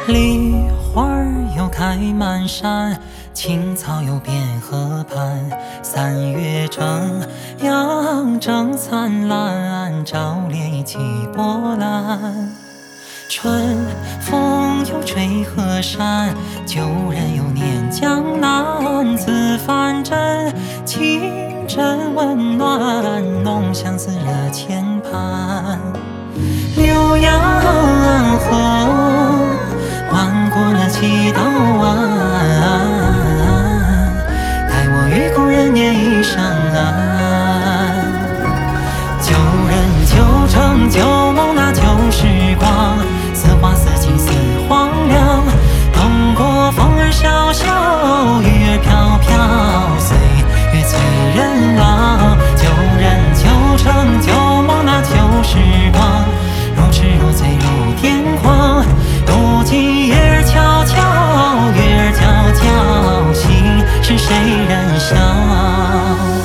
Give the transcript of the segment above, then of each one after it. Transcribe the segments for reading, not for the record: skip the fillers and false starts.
梨花又开满山，青草又遍河畔。3月正阳正灿烂，照脸起波澜。春风又吹河山，旧人又念江南。自凡真，情真温暖，浓相思热牵绊。浏阳河，弯过了7道弯，待我与故人念一声安。旧人旧城旧梦那旧时光，似花似锦似黄粱。东过风儿萧萧，雨儿飘飘，岁月催人老。旧人旧城旧梦那旧时光，如痴如醉如癫狂。如今月儿悄悄，月儿皎皎，心是谁人笑？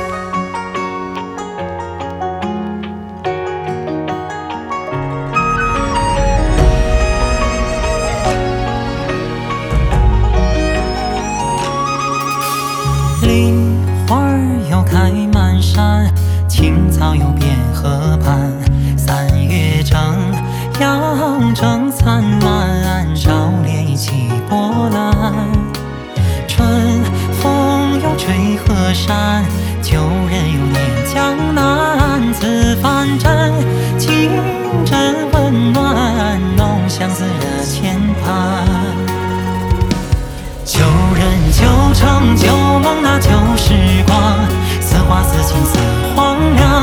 梨花又开满山，青草又遍河畔。3月正阳正灿烂，照脸起波澜。春风又吹河山，旧人又念江南。自凡真，情真温暖，浓相思热牵绊。旧人旧城旧梦那旧时光，似花似锦似黄粱。